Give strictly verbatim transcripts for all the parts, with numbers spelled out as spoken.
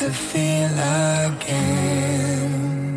to feel again.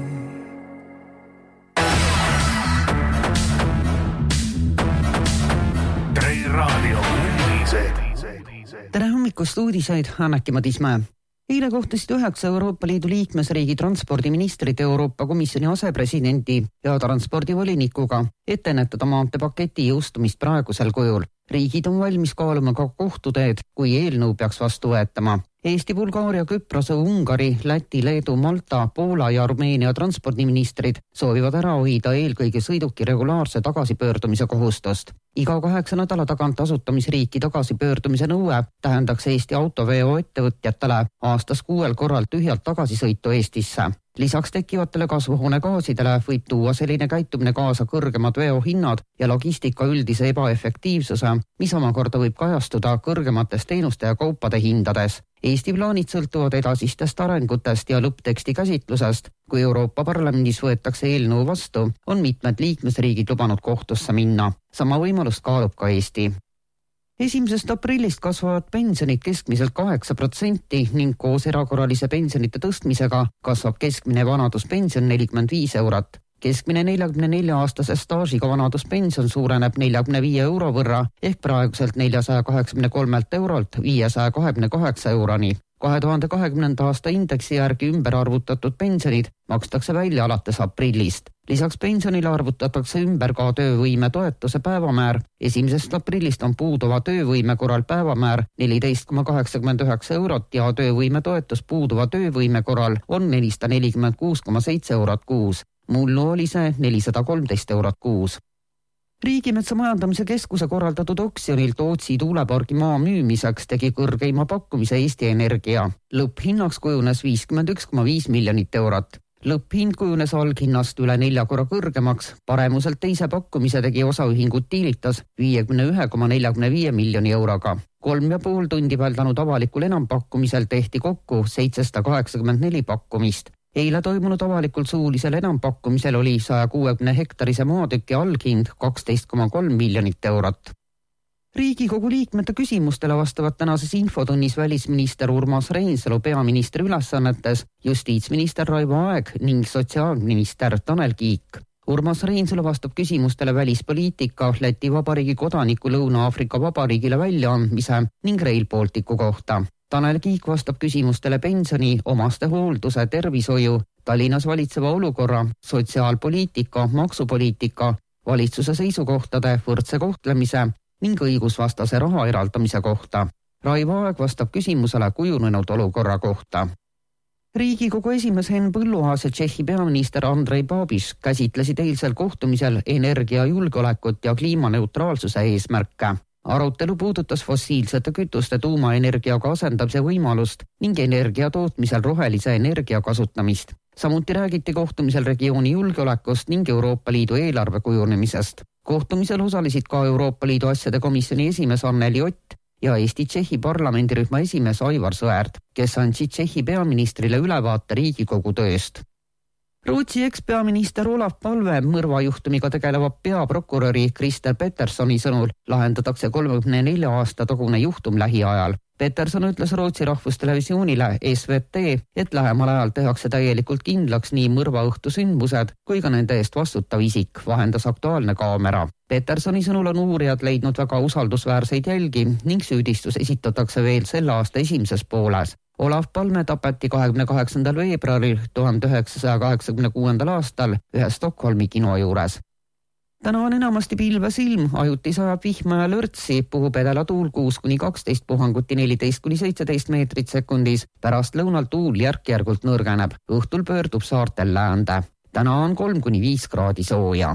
Tre Raadio uudised. Tere hommikust uudiseid, Anneki Madismäe. Eile kohtusid üheksa Euroopa Liidu liikmesriigi transpordiministrid Euroopa Komisjoni asepresidendi ja transpordivolinikuga, et ennetada maanteepaketi jõustumist praegusel kujul. Riigid on valmis kaaluma ka kohtuteed, kui eelnõu peaks vastu võetama. Eesti, Bulgaaria, Küprose, Ungari, Läti, Leedu, Malta, Poola ja Armeenia transpordiministrid soovivad ära hoida eelkõige sõiduki regulaarse tagasipöördumise kohustust. Iga kaheksa nädala tagant asutamisriiki tagasipöördumise nõue tähendaks Eesti autoveo ettevõtjatele aastas kuuel korral tühjalt tagasisõitu Eestisse. Lisaks tekkivatele kasvuhoonegaasidele võib tuua selline käitumine kaasa kõrgemad veohinnad ja logistika üldise ebaefektiivsuse, mis omakorda võib kajastuda kõrgemates teenuste ja kaupade hindades. Eesti plaanid sõltuvad edasistest arengutest ja lõppteksti käsitlusest. Kui Euroopa Parlamendis võetakse eelnõu vastu, on mitmed liikmesriigid lubanud kohtusse minna. Sama võimalust kaalub ka Eesti. Esimesest aprillist kasvavad pensionid keskmiselt kaheksa protsenti ning koos erakorralise pensionite tõstmisega kasvab keskmine vanaduspension nelikümmend viis eurot. Keskmine neljakümne nelja aastase staažiga vanaduspension suureneb neljakümne viie euro võrra ehk praeguselt neljasaja kaheksakümne kolme eurolt viiesaja kahekümne kaheksa euroni. kahe tuhande kahekümnenda aasta indeksi järgi ümber arvutatud pensionid makstakse välja alates aprillist. Lisaks pensionile arvutatakse ümber ka töövõime toetuse päevamäär. Esimesest aprillist on puuduva töövõime korral päevamäär neliteist koma kaheksakümmend üheksa eurot ja töövõime toetus puuduva töövõime korral on nelisada nelikümmend kuus koma seitse eurot kuus. Mullu oli see nelisada kolmteist eurot kuus. Riigimetsa majandamise keskuse korraldatud oksjonil Tootsi tuulepargi maa müümiseks tegi kõrgeima pakkumise Eesti Energia. Lõpphinnaks kujunes viiskümmend üks koma viis miljonit eurot. Lõpphind kujunes alghinnast üle nelja korra kõrgemaks. Paremuselt teise pakkumise tegi osaühingut Tiilitas viiekümne ühe koma neljakümne viie miljoni euroga. Kolm ja pool tundi väldanud avalikul enampakkumisel tehti kokku seitsesada kaheksakümmend neli pakkumist. Eile toimunud avalikul suulisel enampakkumisel oli saja kuuekümne hektarise maatüki alghind kaksteist koma kolm miljonit eurot. Riigikogu liikmete küsimustele vastavad tänases infotunnis välisminister Urmas Reinsalu peaministri ülesannetes, justiitsminister Raivo Aeg ning sotsiaalminister Tanel Kiik. Urmas Reinsalu vastab küsimustele välispoliitika, Läti Vabariigi kodaniku Lõuna-Aafrika Vabariigile väljaandmise ning Rail Balticu kohta. Tanel Kiik vastab küsimustele pensioni, omaste hoolduse, tervishoiu, Tallinnas valitseva olukorra, sotsiaalpoliitika, maksupoliitika, valitsuse seisukohtade, võrdse kohtlemise ning õigusvastase raha eraldamise kohta. Raivo Aeg vastab küsimusele kujunenud olukorra kohta. Riigikogu esimees Henn Põlluaas ja Tšehhi peaminister Andrej Babiš käsitlesid eilsel kohtumisel energiajulgeolekut ja kliimaneutraalsuse eesmärke. Arutelu puudutas fossiilsete kütuste tuumaenergiaga asendamise võimalust ning energia tootmisel rohelise energia kasutamist. Samuti räägiti kohtumisel regiooni julgeolekust ning Euroopa Liidu eelarve kujunemisest. Kohtumisel osalesid ka Euroopa Liidu asjade komisjoni esimees Anneli Ott ja Eesti-Tšehhi parlamendirühma esimees Aivar Sõerd, kes andsid Tšehhi peaministrile ülevaate Riigikogu tööst. Rootsi ekspeaminister Olaf Palme mõrvajuhtumiga tegeleva peaprokuröri Christer Petterssoni sõnul lahendatakse kolmekümne nelja aasta tagune juhtum lähiajal. Pettersson ütles Rootsi rahvustelevisioonile S V T, et lähemal ajal tehakse täielikult kindlaks nii mõrvaõhtu sündmused kui ka nende eest vastutav isik, vahendas Aktuaalne kaamera. Petterssoni sõnul on uurijad leidnud väga usaldusväärseid jälgi ning süüdistus esitatakse veel selle aasta esimeses pooles. Olaf Palme tapeti kahekümne kaheksandal veebruaril tuhande üheksasaja kaheksakümne kuuendal aastal ühe Stockholmi kino juures. Täna on enamasti pilves ilm, ajuti sajab vihma ja lörtsi, puhub edela tuul kuus kuni kaksteist, puhanguti neliteist kuni seitseteist meetrit sekundis. Pärast lõunal tuul järk-järgult nõrgeneb, õhtul pöördub saartel läände. Täna on kolm kuni viis kraadi sooja.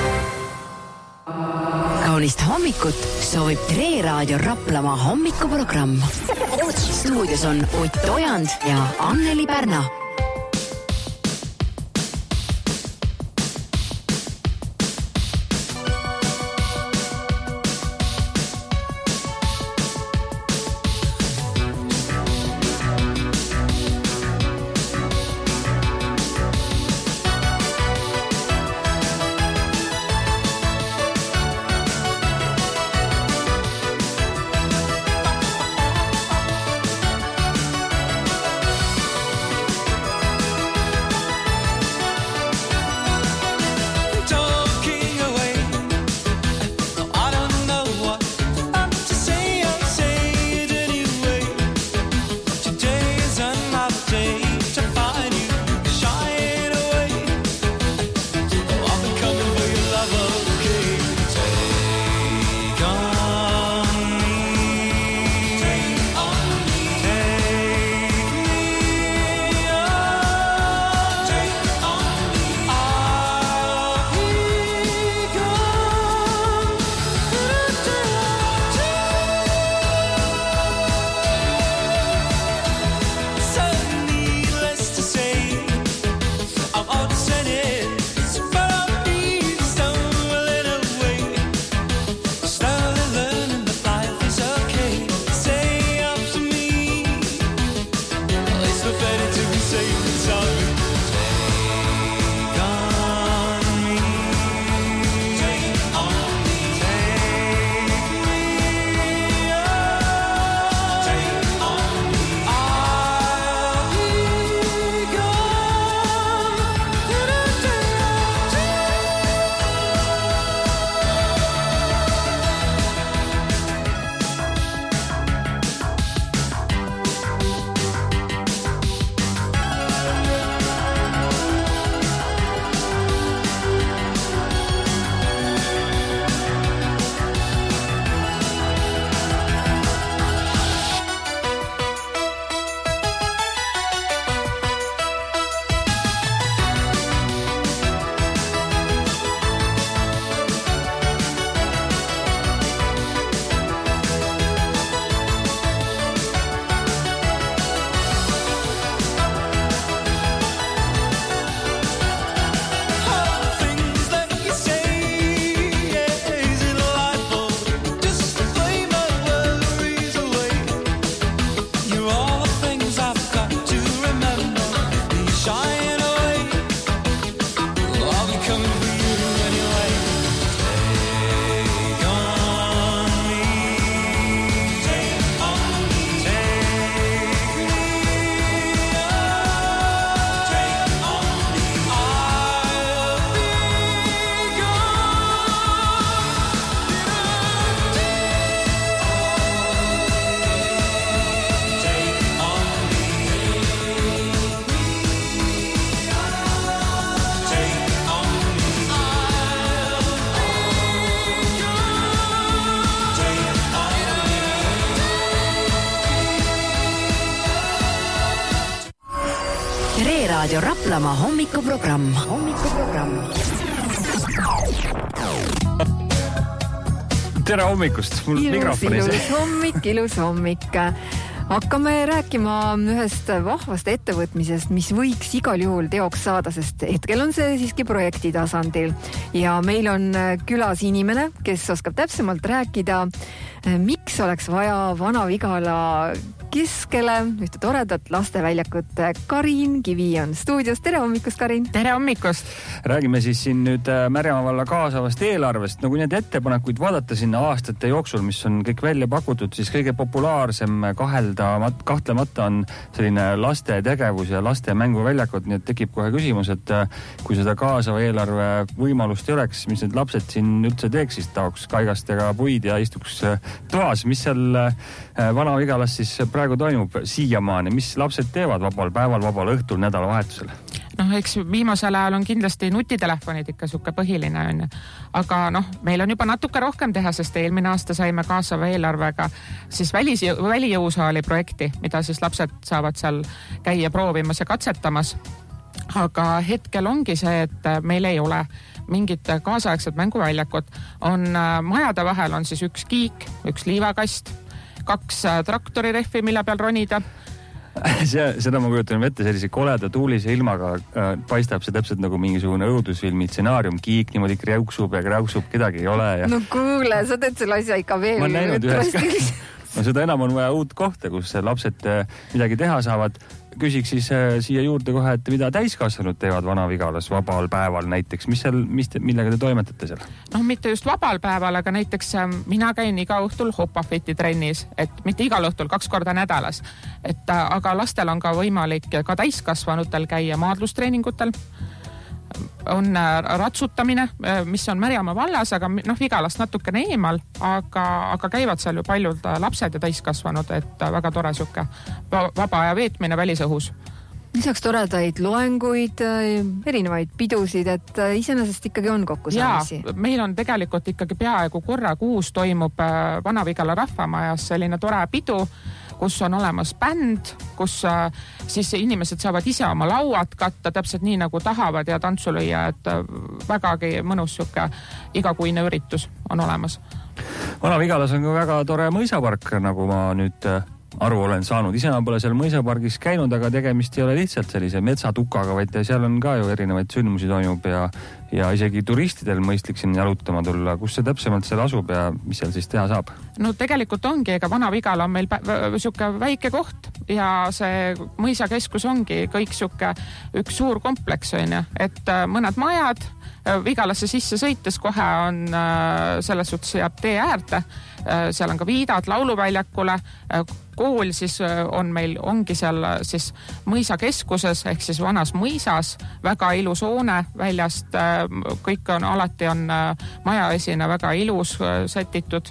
Kaunist hommikut soovib Tre Raadio Raplamaa hommikuprogramm. Stuudios on Ott Ojand ja Anneli Pärna. Tre Raadio Raplamaa hommikuprogramm. hommikuprogramm. Tere hommikust, mul ilus, mikrofoni ilus see. hommik, ilus hommik. Hakkame rääkima ühest vahvast ettevõtmisest, mis võiks igal juhul teoks saada, sest hetkel on see siiski projekti tasandil. Ja meil on külas inimene, kes oskab täpsemalt rääkida, miks oleks vaja Vana-Vigala keskele ühte toredat lasteväljakut. Karin Kivi on stuudios. Tere hommikust, Karin! Tere hommikust! Räägime siis siin nüüd Märjamaa valla kaasavast eelarvest. No kui need ettepanekuid vaadata sinna aastate jooksul, mis on kõik välja pakutud, siis kõige populaarsem kahelda, kahtlemata on selline laste tegevus ja laste mänguväljakut. Nii et tekib kohe küsimus, et kui seda kaasava eelarve võimalust ei oleks, mis need lapsed siin üldse teeks, siis taoks kaigastega puid ja istuks toas. Mis seal Vana-Vigalas siis praegu toimub siiamaani? Mis lapsed teevad vabal päeval, vabal õhtul, nädalavahetusel? Noh, eks viimasel ajal on kindlasti nutitelefonid ikka suke põhiline on. Aga noh, meil on juba natuke rohkem teha, sest eelmine aasta saime kaasava eelarvega siis välis, välijõusaali projekti, mida siis lapsed saavad seal käia proovimas ja katsetamas. Aga hetkel ongi see, et meil ei ole mingit kaasaegset mänguväljakut. On majade vahel on siis üks kiik, üks liivakast, kaks traktorirehvi, mille peal ronida. See, seda ma kujutan ette sellise koleda tuulise ilmaga äh, paistab see täpselt nagu mingisugune õudusfilmi stsenaarium. Kiik niimoodi kreuksub ja kreuksub, kedagi ei ole. Ja... No kuule, sa teed selle asja ikka veel. Ma olen näinud ühes... No seda enam on vaja uut kohta, kus lapsed midagi teha saavad. Küsiks siis äh, siia juurde kohe, et mida täiskasvanud teevad Vana-Vigalas vabal päeval näiteks. Mis seal, mis te, millega te toimetate seal? No mitte just vabal päeval, aga näiteks äh, mina käin iga õhtul Hopafiti trennis, et mitte igal õhtul, kaks korda nädalas. Et, äh, aga lastel on ka võimalik ka täiskasvanutel käia maadlustreeningutel. On ratsutamine, mis on Märjamaa vallas, aga noh, Vigalast natukene eemal, aga, aga käivad seal ju paljud lapsed ja täiskasvanud, et väga tore suke vaba aja veetmine välisõhus. Lisaks toredaid loenguid, erinevaid pidusid, et iseenesest ikkagi on kokkusaamisi. Jaa, meil on tegelikult ikkagi peaaegu korra kuus toimub Vana-Vigala rahvamajas selline tore pidu, kus on olemas bänd, kus siis inimesed saavad ise oma lauad katta täpselt nii nagu tahavad ja tantsu lüüa, et vägagi mõnus suke igakuine üritus on olemas. Vana-Vigalas on ka väga tore mõisapark, nagu ma nüüd aru olen saanud. Ise ma pole seal mõisapargis käinud, aga tegemist ei ole lihtsalt sellise metsatukaga, vaid seal on ka ju erinevaid sündmusi toimub ja, ja isegi turistidel mõistlik siin jalutama tulla. Kus see täpsemalt seal asub ja mis seal siis teha saab? No tegelikult ongi, ega Vana-Vigala on meil suke väike koht ja see mõisakeskus ongi kõik suke üks suur kompleks on ju, et mõned majad Vigalasse sisse sõites kohe on selles suhtes jääb tee äärde, seal on ka viidad lauluväljakule, kool siis on meil, ongi seal siis mõisakeskuses ehk siis vanas mõisas, väga ilus hoone väljast, kõik on, alati on majaesine väga ilus sätitud,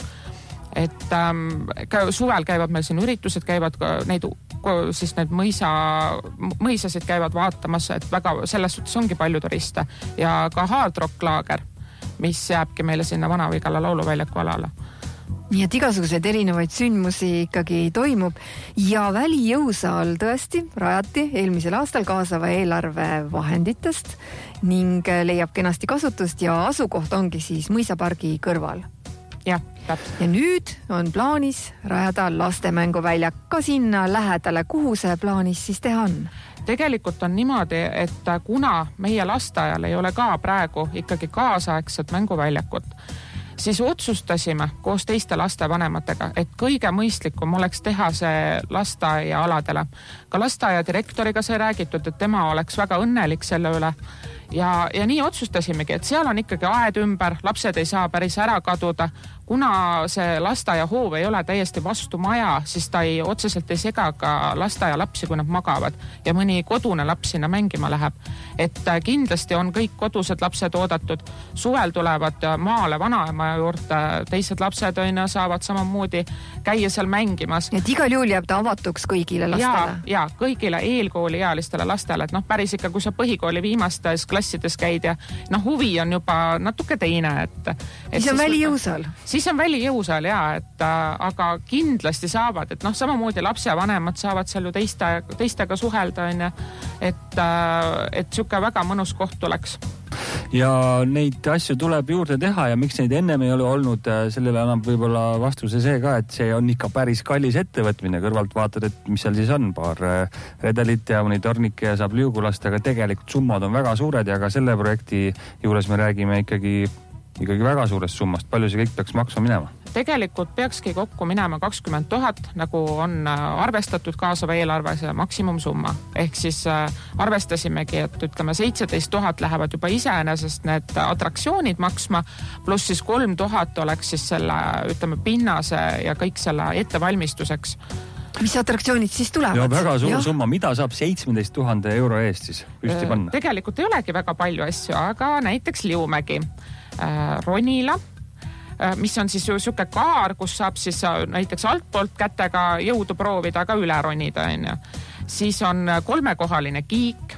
et ähm, suvel käivad meil siin üritused, käivad neid siis need mõisa, mõisasid käivad vaatamas, et väga selles suhtes ongi palju turiste ja ka Hard Rock laager, mis jääbki meile sinna Vana-Vigala lauluväljaku alale. Nii et igasuguseid erinevaid sündmusi ikkagi toimub ja välijõusaal tõesti rajati eelmisel aastal kaasava eelarve vahenditest ning leiab kenasti kasutust ja asukoht ongi siis mõisapargi kõrval. Ja, ja nüüd on plaanis rajada lastemänguväljak ka sinna lähedale. Kuhu see plaanis siis teha on? Tegelikult on niimoodi, et kuna meie lasteajal ei ole ka praegu ikkagi kaasaegset mänguväljakut, siis otsustasime koos teiste lastevanematega, et kõige mõistlikum oleks teha see lasteaia aladele. Ka lasteaia direktoriga sai räägitud, et tema oleks väga õnnelik selle üle. Ja, ja nii otsustasimegi, et seal on ikkagi aed ümber, lapsed ei saa päris ära kaduda. Kuna see lasteaia hoov ei ole täiesti vastu maja, siis ta ei, otseselt ei sega ka lasteaia lapsi, kui nad magavad ja mõni kodune laps sinna mängima läheb. Et kindlasti on kõik kodused lapsed oodatud. Suvel tulevad maale vanaema juurde, teised lapsed õina saavad samamoodi käia seal mängimas. Et igal juhul jääb ta avatuks kõigile lastele? Ja, ja kõigile eelkooli ealistele lastele. Et noh, päris ikka, kui sa põhikooli viimastes klassides käid ja noh, huvi on juba natuke teine, et, et siis on välijõusaal. Siis on välijõusaal ja, et aga kindlasti saavad, et noh, samamoodi lapsevanemad saavad seal ju teiste, teistega suhelda, on ja, et, et siuke väga mõnus koht oleks. Ja neid asju tuleb juurde teha ja miks neid ennem ei ole olnud, sellele annab võib-olla vastuse see ka, et see on ikka päris kallis ettevõtmine. Kõrvalt vaatad, et mis seal siis on, paar redelit ja mõni tornike ja saab liugu lasta, aga tegelikult summad on väga suured ja ka selle projekti juures me räägime ikkagi, ikkagi väga suurest summast. Palju see kõik peaks maksma minema? Tegelikult peakski kokku minema kakskümmend tuhat, nagu on arvestatud kaasava eelarves maksimumsumma. Ehk siis arvestasimegi, et ütleme seitseteist tuhat lähevad juba iseenesest need atraktsioonid maksma, pluss siis kolm tuhat oleks siis selle, ütleme, pinnase ja kõik selle ettevalmistuseks. Mis atraktsioonid siis tulevad? Ja väga suur ja. Summa. Mida saab seitsmeteist tuhande euro eest siis püsti panna? Tegelikult ei olegi väga palju asju, aga näiteks Liumägi, Ronila, mis on siis ju siuke kaar, kus saab siis näiteks altpoolt kätega jõudu proovida, aga üle ronida. Siis on kolmekohaline kiik,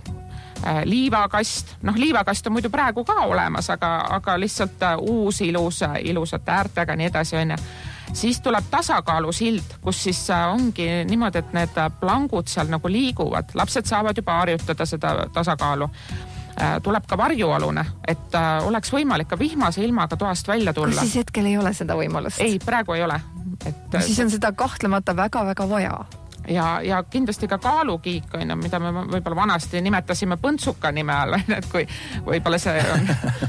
liivakast. Noh, liivakast on muidu praegu ka olemas, aga, aga lihtsalt uus ilus, ilusate äärtega nii edasi. On. Siis tuleb tasakaalusild, kus siis ongi niimoodi, et need plangud seal nagu liiguvad. Lapsed saavad juba harjutada seda tasakaalu. Tuleb ka varjualune, et oleks võimalik ka vihmase ilmaga toast välja tulla. Kas siis hetkel ei ole seda võimalust? Ei, praegu ei ole. Et, no siis on seda kahtlemata väga-väga vaja. Ja, ja kindlasti ka kaalukiik, mida me võib-olla vanasti nimetasime põntsuka nime all, et kui võib-olla see on.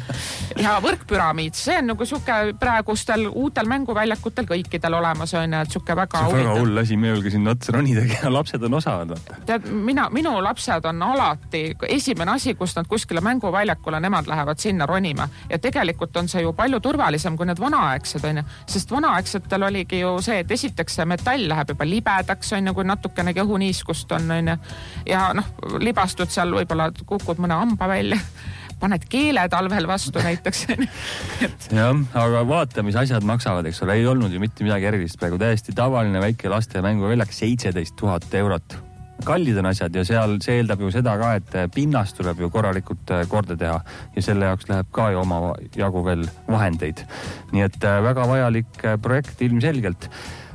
Ja võrkpüramiid, see on nagu suke praegustel uutel mänguväljakutel kõikidel olemas on, et suke väga see on väga hull asi, me julge sinna otsa ronidagi ja lapsed on osavad. Tead, mina, minu lapsed on alati esimene asi, kus nad kuskile mänguväljakule, nemad lähevad sinna ronima. Ja tegelikult on see ju palju turvalisem kui need vanaaegsed, on, sest vanaaegsetel oligi ju see, et esiteks see metall läheb juba libedaks, on, kui natukenegi õhuniiskust on, on ja noh, libastud seal võib-olla kukud mõne hamba välja, paned keele talvel vastu näiteks. Et... jah, aga vaata, mis asjad maksavad, eks ole, ei olnud ju mitte midagi erilist praegu, täiesti tavaline väike laste mänguväljak, seitseteist tuhat eurot. Kallid on asjad ja seal see eeldab ju seda ka, et pinnast tuleb ju korralikult korda teha ja selle jaoks läheb ka ju oma jagu veel vahendeid. Nii et väga vajalik projekt ilmselgelt.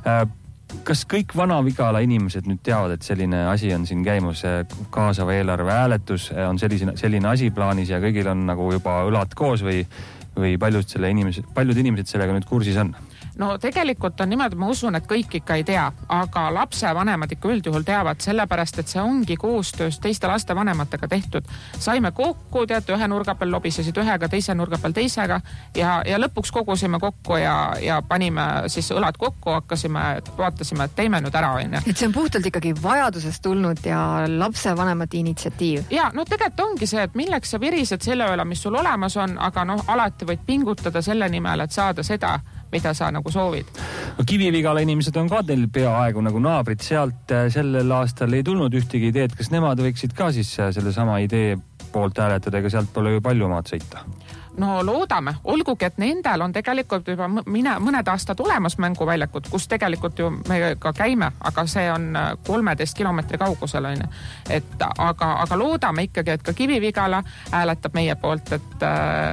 Kas kõik Vana-Vigala inimesed nüüd teavad, et selline asi on siin käimus, kaasava eelarve hääletus on selline, selline asi plaanis ja kõigil on nagu juba õlad koos või, või paljud, selle inimesed, paljud inimesed sellega nüüd kursis on? No tegelikult on niimoodi, ma usun, et kõik ikka ei tea, aga lapsevanemad ikka üldjuhul teavad, sellepärast, et see ongi koostöös teiste lastevanematega tehtud. Saime kokku, teate, ühe nurga peal lobisesid ühega, teise nurga peal teisega ja, ja lõpuks kogusime kokku ja, ja panime siis õlad kokku, hakkasime, vaatasime, et teeme nüüd ära. On. Et see on puhtalt ikkagi vajadusest tulnud ja lapsevanemate initsiatiiv. Ja no tegelikult ongi see, et milleks sa virised selle üle, mis sul olemas on, aga noh, alati võid pingutada selle nimel, et saada seda, mida sa nagu soovid. Kivi-Vigala inimesed on ka teil peaaegu nagu naabrid, sealt sellel aastal ei tulnud ühtegi ideed, kas nemad võiksid ka siis selle sama idee poolt hääletada, ega sealt pole ju palju maad sõita? No loodame, olgugi, et nendel on tegelikult juba mine, mõned aastad olemas mänguväljakud, kus tegelikult ju me ka käime, aga see on kolmeteist kilomeetri kaugusel. On. Et, aga, aga loodame ikkagi, et ka Kivi-Vigala hääletab meie poolt, et,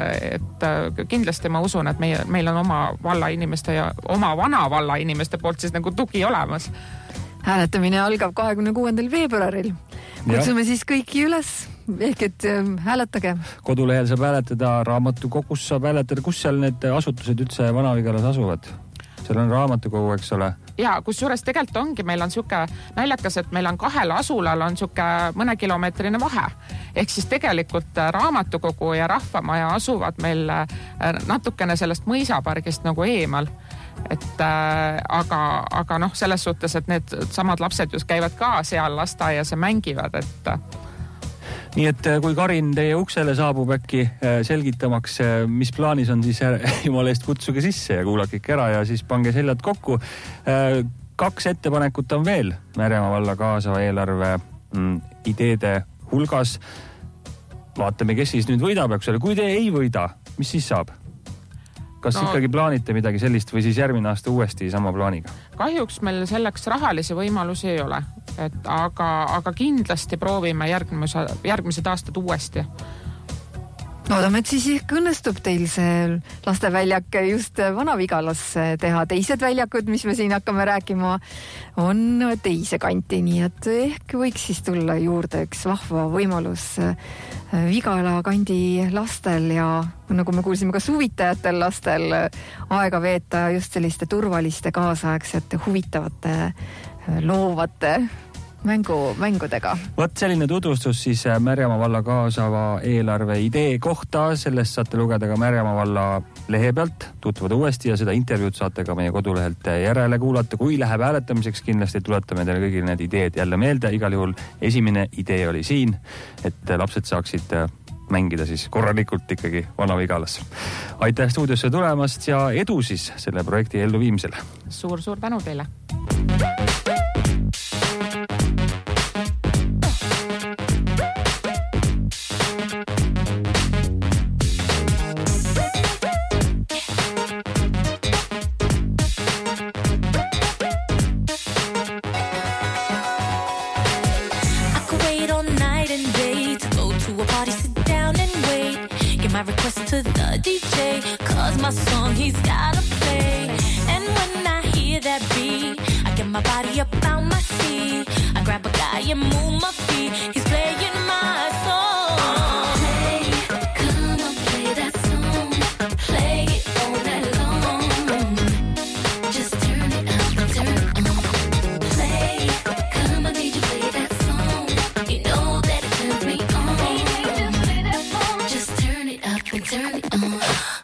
et kindlasti ma usun, et meie, meil on oma valla inimeste ja oma vana valla inimeste poolt siis nagu tugi olemas. Hääletamine algab kahekümne kuuendal veebruaril. Kutsume ja. Siis kõiki üles. Ehk et hääletage. Kodulehel saab hääletada, raamatukogus saab hääletada. Kus seal need asutused üldse Vana-Vigalas asuvad? Seal on raamatukogu, eks ole? Ja, kus juures tegelikult ongi, meil on siuke naljakas, et meil on kahel asulal on siuke mõne kilomeetrine vahe. Ehk siis tegelikult raamatukogu ja rahvamaja asuvad meil natukene sellest mõisapargist nagu eemal. Et, äh, aga, aga noh, selles suhtes, et need samad lapsed just käivad ka seal lasteaias ja mängivad, et nii et kui Karin teie uksele saabub äkki selgitamaks, mis plaanis on, siis jumala eest kutsuge sisse ja kuulake ikka ära ja siis pange seljad kokku. Kaks ettepanekut on veel Märjamaa valla kaasava eelarve mm, ideede hulgas. Vaatame, kes siis nüüd võidab, eks ole. Kui te ei võida, mis siis saab? Kas no, ikkagi plaanite midagi sellist või siis järgmine aasta uuesti sama plaaniga? Kahjuks meil selleks rahalisi võimalusi ei ole, et aga, aga kindlasti proovime järgmise, järgmised aastad uuesti. Loodame, et siis ehk õnnestub teil see lasteväljak just Vana-Vigalas teha. Teised väljakud, mis me siin hakkame rääkima, on teise kanti, nii et ehk võiks siis tulla juurde üks vahva võimalus Vigala kandi lastel ja nagu me kuulsime ka suvitajatel lastel aega veeta just selliste turvaliste kaasaegsete, huvitavate, loovate mängu, mängudega. Võt selline tutvustus siis Märjamaa valla kaasava eelarve idee kohta. Sellest saate lugeda ka Märjamaa valla lehe pealt, tutvuda uuesti ja seda intervjuud saate ka meie kodulehelt järele kuulata. Kui läheb hääletamiseks, kindlasti tuletame teile kõigil need ideed jälle meelde. Igal juhul esimene idee oli siin, et lapsed saaksid mängida siis korralikult ikkagi Vana-Vigalas. Aitäh stuudiosse tulemast ja edu siis selle projekti elluviimisel. Suur-suur tänu teile! My song he's gotta play, and when I hear that beat, I get my body up out my seat. I grab a guy and move my feet. He's playing my song. Play, come on, play that song. Play it all night long. Just turn it up and turn it on. Play, come on, did you play that song? You know that it turns me on. Just turn it up and turn it on.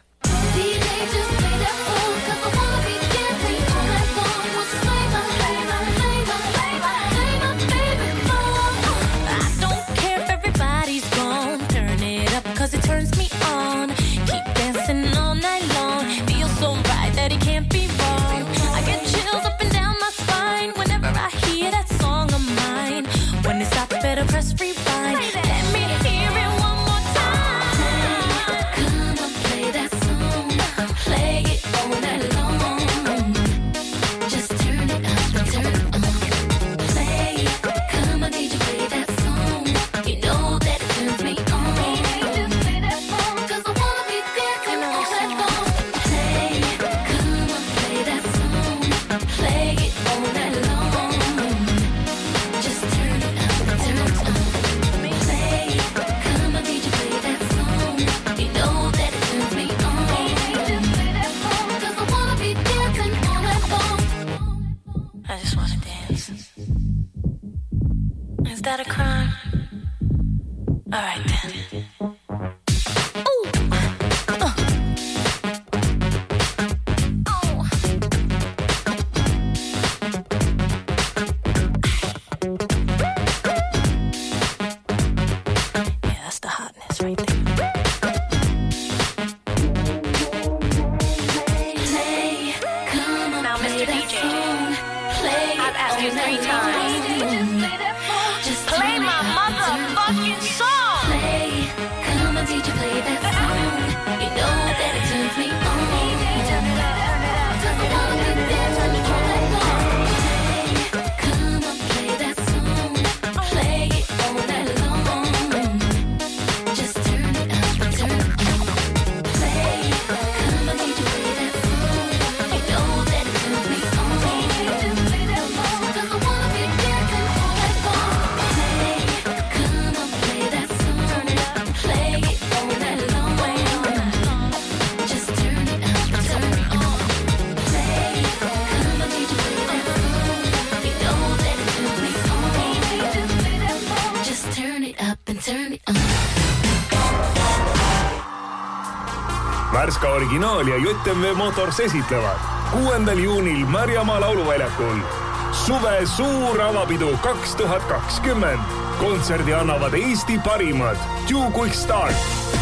Värska originaal ja J M V Motors esitlevad kuuendal juunil Märjamaa lauluväljakul suve suur avapidu kaks tuhat kakskümmend. Kontserdi annavad Eesti parimad Too Quick Start,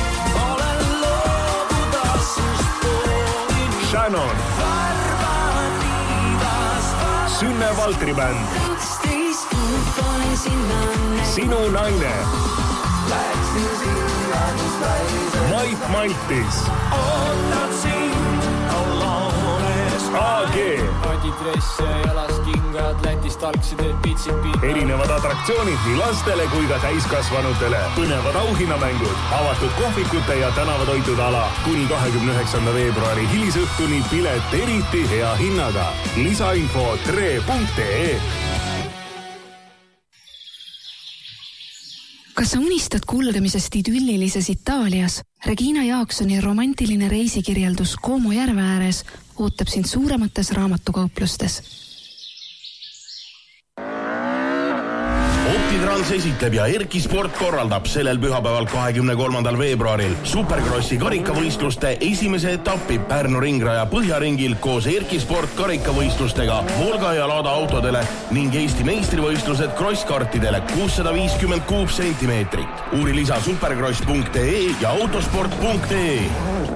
Shannon, Sünne Valtri bänd, Sinu naine, Mait Maltis, A G. Adidresse, jalas kingad, Lätist algsid pitsipid. Erinevad atraktsioonid nii lastele kui ka täiskasvanutele. Põnevad auhinnamängud, avatud kohvikute ja tänavatoitude ala. Kuni kahekümne üheksanda veebruari hilisõhtuni pilet eriti hea hinnaga. Lisainfo tre punkt ee. Kas sa unistad kulgemisest idüllilises Itaalias? Regina Jaaksoni romantiline reisikirjeldus Como järve ääres ootab sind suuremates raamatukauplustes. Optitrans esitleb ja Erki Sport korraldab sellel pühapäeval kahekümne kolmandal veebruaril Superkrossi karikavõistluste esimese etappi Pärnu ringraja Põhjaringil koos Erki Sport karikavõistlustega Volga ja Lada autodele ning Eesti meistrivõistlused krosskartidele kuussada viiskümmend kuupsentimeetrit. Uuri lisa superkross punkt ee ja autosport punkt ee.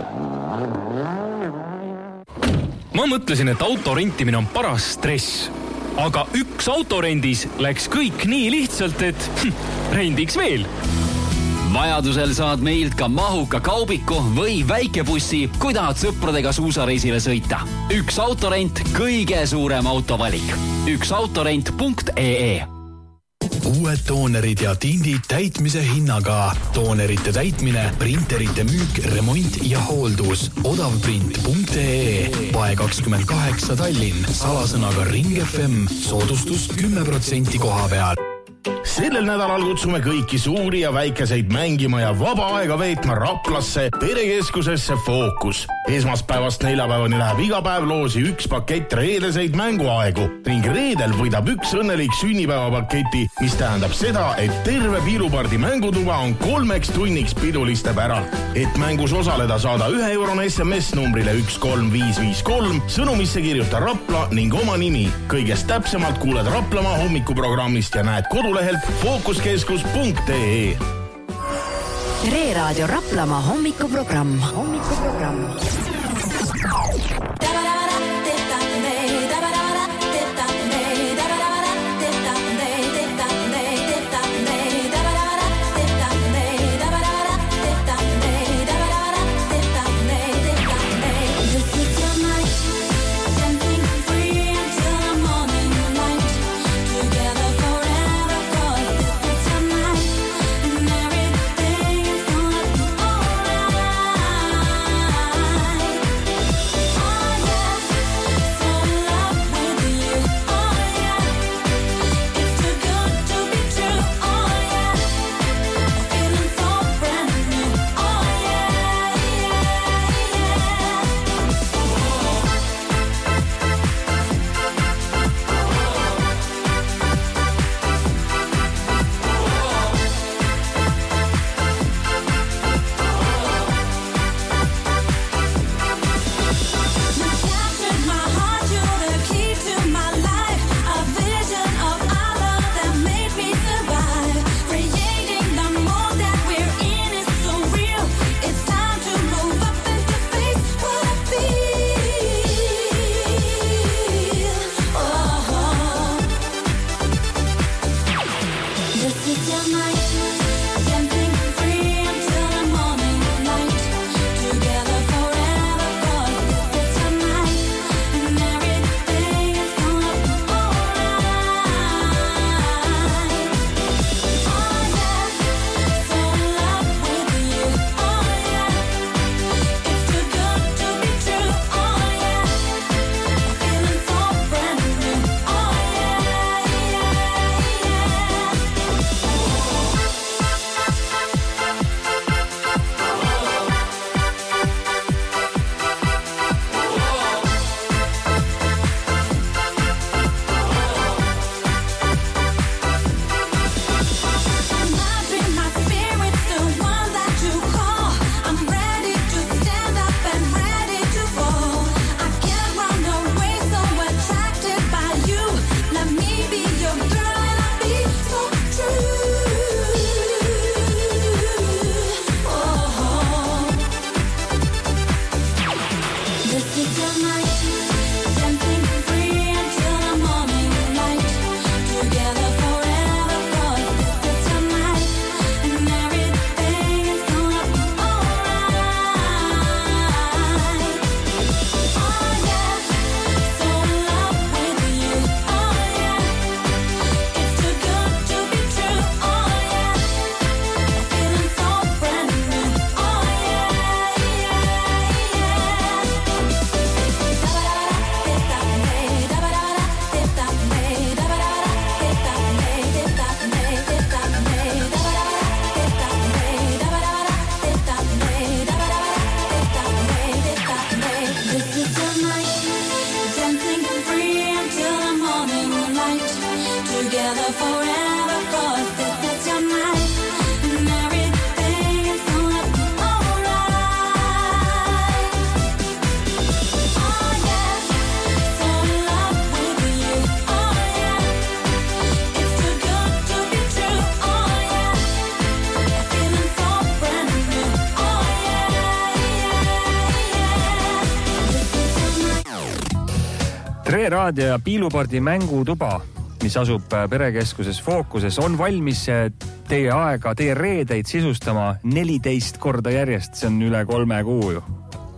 Ma mõtlesin, et auto rentimine on paras stress. Aga üks autorendis läks kõik nii lihtsalt, et hm, rendiks veel. Vajadusel saad meilt ka mahuka kaubiku või väikebussi, kui tahad sõpradega suusareisile sõita. Üks autorent, kõige suurem autovalik. üks autorent punkt ee. Uued toonerid ja tindid täitmise hinnaga. Toonerite täitmine, printerite müük, remont ja hooldus. odavprint punkt ee. Pae kakskümmend kaheksa Tallinn. Salasõnaga Ring F M. Soodustus kümme protsenti koha peal. Sellel nädalal kutsume kõiki suuri ja väikeseid mängima ja vaba aega veetma Raplasse perekeskusesse Fookus. Esmaspäevast neljapäevani läheb iga päev loosi üks pakett reedeseid mänguaegu ning reedel võidab üks õnnelik sünnipäevapaketi, mis tähendab seda, et terve Piilupardi mängutuba on kolmeks tunniks piduliste päralt. Et mängus osaleda, saada ühe eurone S M S numbrile üks kolm viis viis kolm, sõnumisse kirjuta Rapla ning oma nimi. Kõigest täpsemalt kuuled Raplamaa hommikuprogrammist ja näed kodulehelt fookuskeskus punkt ee. Tere Raadio Raplamaa hommikuprogramm. Hommikuprogramm. Tre Raadio ja Piilupardi mängutuba, mis asub perekeskuses Fookuses, on valmis teie aega, teie reedeid sisustama neliteist korda järjest. See on üle kolme kuu ju.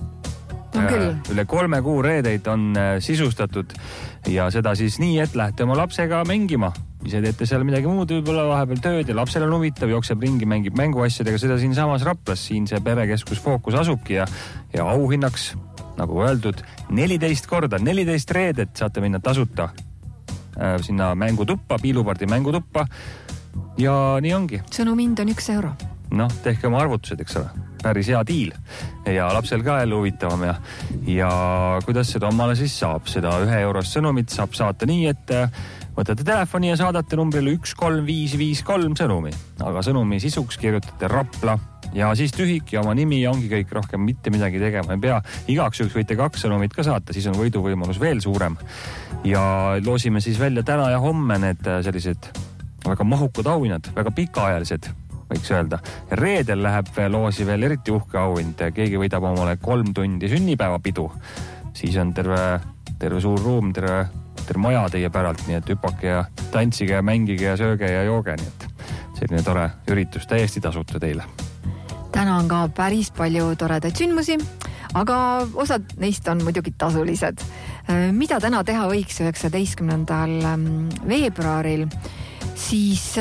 On küll. Üle kolme kuu reedeid on sisustatud ja seda siis nii, et lähete oma lapsega mängima. Ise teete seal midagi muud, võib-olla vahepeal tööd ja lapsel on huvitav, jookseb ringi, mängib mänguasjadega, seda siin samas Raplas, siin see perekeskus Fookus asubki ja, ja auhinnaks, nagu öeldud, neliteist korda, neliteist reedet saate minna tasuta äh, sinna mängutuppa, Piilupardi mängutuppa ja nii ongi. Sõnumind on üks euro. Noh, tehke oma arvutused, eks ole. Päris hea diil ja lapsel ka jälle huvitavam ja, ja kuidas seda omale siis saab, seda ühe eurost sõnumit saab saata nii, et võtate telefoni ja saadate numbrile üks kolm viis viis kolm sõnumi, aga sõnumi sisuks kirjutate Rapla ja siis tühik ja oma nimi ja ongi kõik, rohkem mitte midagi tegema ei pea. Igaks juhuks võite kaks sõnumit ka saata, siis on võiduvõimalus veel suurem ja loosime siis välja täna ja homme need sellised väga mahukad auhinnad, väga pikaajalised võiks öelda. Reedel läheb loosi veel eriti uhke auhind. Keegi võidab omale kolm tundi sünnipäevapidu. Siis on terve, terve suur ruum, terve, terve maja teie päralt, nii et hüppake ja tantsige ja mängige ja sööge ja jooge. Nii et selline tore üritus täiesti tasuta teile. Täna on ka päris palju toredaid sündmusi, aga osad neist on muidugi tasulised. Mida täna teha võiks üheksateistkümnendal veebruaril, siis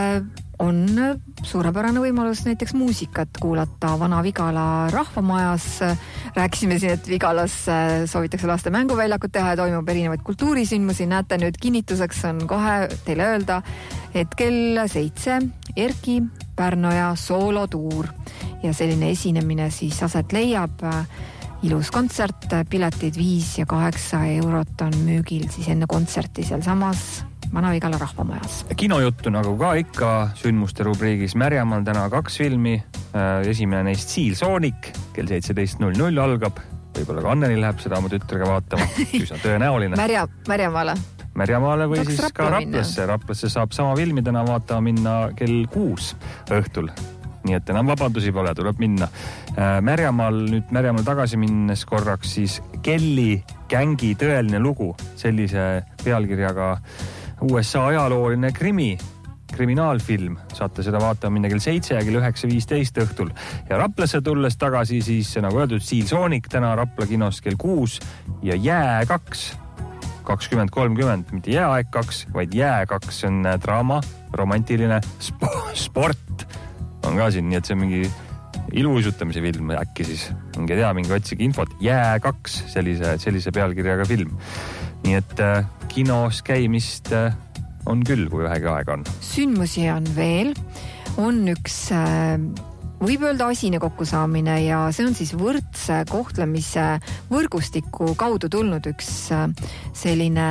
on suurepärane võimalus näiteks muusikat kuulata Vana-Vigala rahvamajas. Rääkisime siin, et Vigalas soovitakse laste mänguväljakut teha ja toimub erinevaid kultuurisündmusi. Näete nüüd kinnituseks on kohe teile öelda, et kell seitse Erki Pärnoja soolotuur ja selline esinemine siis aset leiab. Ilus kontsert, piletid viis ja kaheksa eurot on müügil siis enne kontserti seal samas Vana-Vigala rahvamajas. Kinojuttu nagu ka ikka sündmuste rubriigis Märjamaal täna kaks filmi. Esimene neist Seal Sonic, kell seitseteist null null algab. Võib-olla ka Anneli läheb seda oma tütrega vaatama, kui see on tõenäoline. Märja, Märjamaale. Märjamaale või Taks siis Rapla ka Raplasse. Raplasse saab sama filmi täna vaatama minna kell kuus õhtul. Nii et enam vabandusi pole, tuleb minna. Märjamaal, nüüd Märjamaal tagasi minnes korraks siis Kelly gängi tõeline lugu. Sellise pealkirjaga U S A ajalooline krimi, kriminaalfilm. Saate seda vaatama minna kell seitse ja kell üheksa viisteist õhtul. Ja Raplasse tulles tagasi siis, nagu öeldud, Seal Sonic täna Rapla kinos kell kuus ja Jää kaks, kakskümmend kolmkümmend, mitte Jääaeg kaks, vaid Jää kaks on draama, romantiline sp- sport. On ka siin, nii et see on mingi iluuisutamise film äkki siis. Mingi tea, mingi otsige infot. Jää kaks, sellise, sellise pealkirjaga film. Nii et äh, kinos käimist äh, on küll, kui vähegi aega on. Sündmusi on veel. On üks, äh, võib öelda asine kokkusaamine ja see on siis võrdse kohtlemise võrgustiku kaudu tulnud üks äh, selline